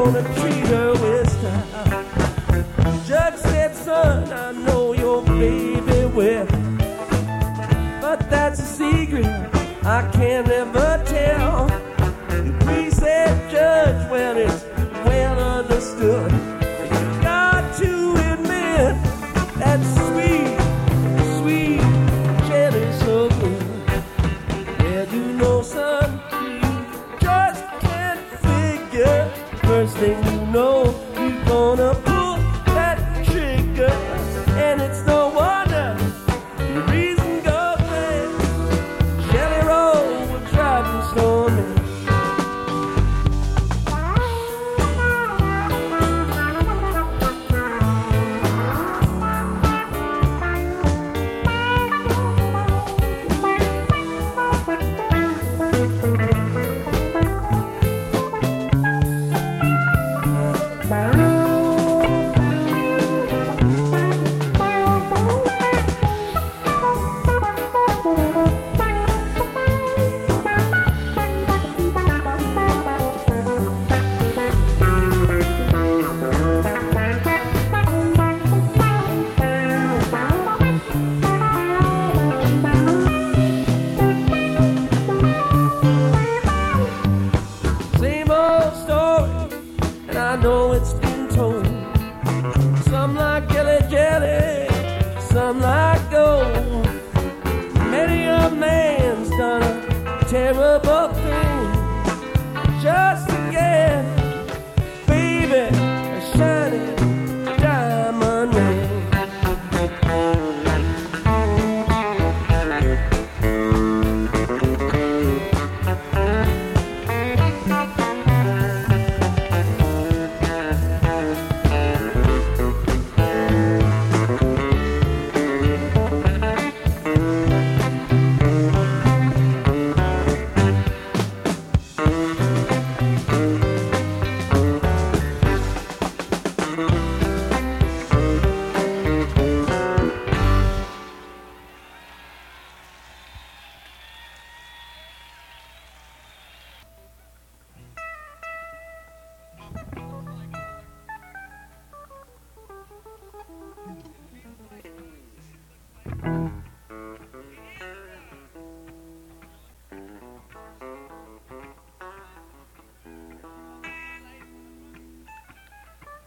gonna treat her with style. Judge said, son, I know your baby well, but that's a secret I can't ever tell. The priest said, Judge, well, it's well understood. You got to admit that sweet, sweet Jenny's so good. Well, you know, son, you just can't figure. First thing you know, you're gonna pull that trigger, and it's no wonder the reason goes bad. Jelly Roll will drive you stormy. I know it's been told. Some like jelly, some like gold. Many a man's done a terrible thing just to get, baby, a shiny diamond ring. Mm-hmm.